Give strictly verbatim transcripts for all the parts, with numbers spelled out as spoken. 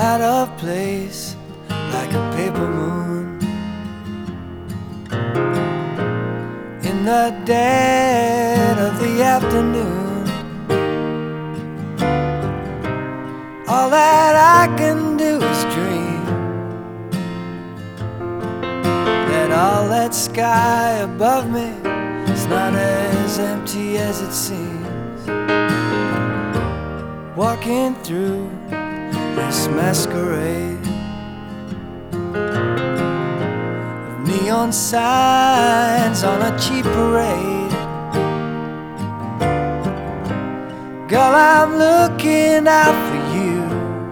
out of place like a paper moon in the dead of the afternoon. All that I can do is dream that all that sky above me is not as empty as it seems. Walking through this masquerade of neon signs on a cheap parade. Girl, I'm looking out for you,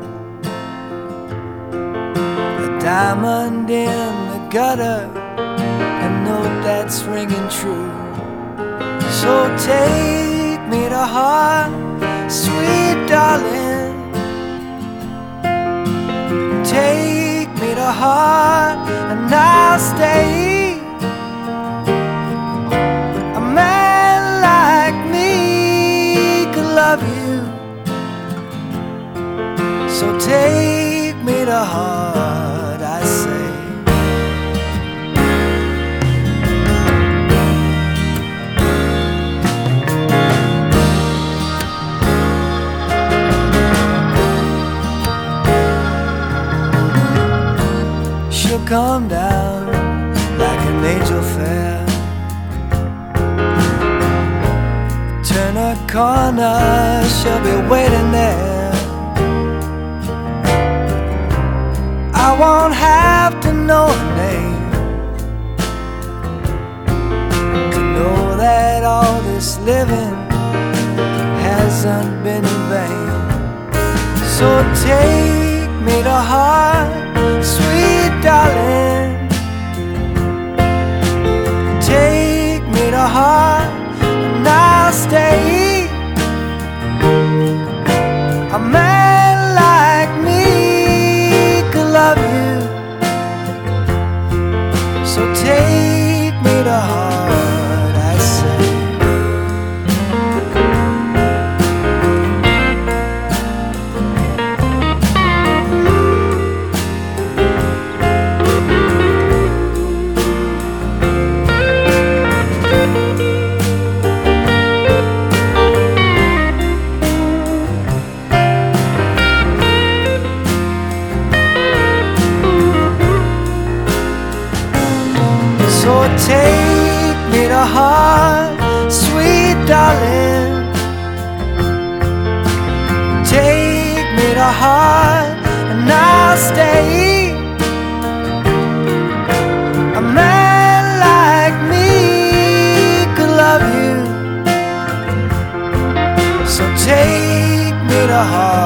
a diamond in the gutter, a note that's ringing true. So take me to heart, sweet darling. Take me to heart and I'll stay. A man like me could love you, so take me to heart, I say. She'll come down like an angel fair, turn a corner, she'll be waiting there. I won't have to know her name to know that all this living hasn't been in vain. So take me to heart, sweet darling. Take me to heart and I'll stay. A man like me could love you, so take me to heart, I say. So take me to heart, sweet darling. Take me to heart and I'll stay. A man like me could love you, so take me to heart.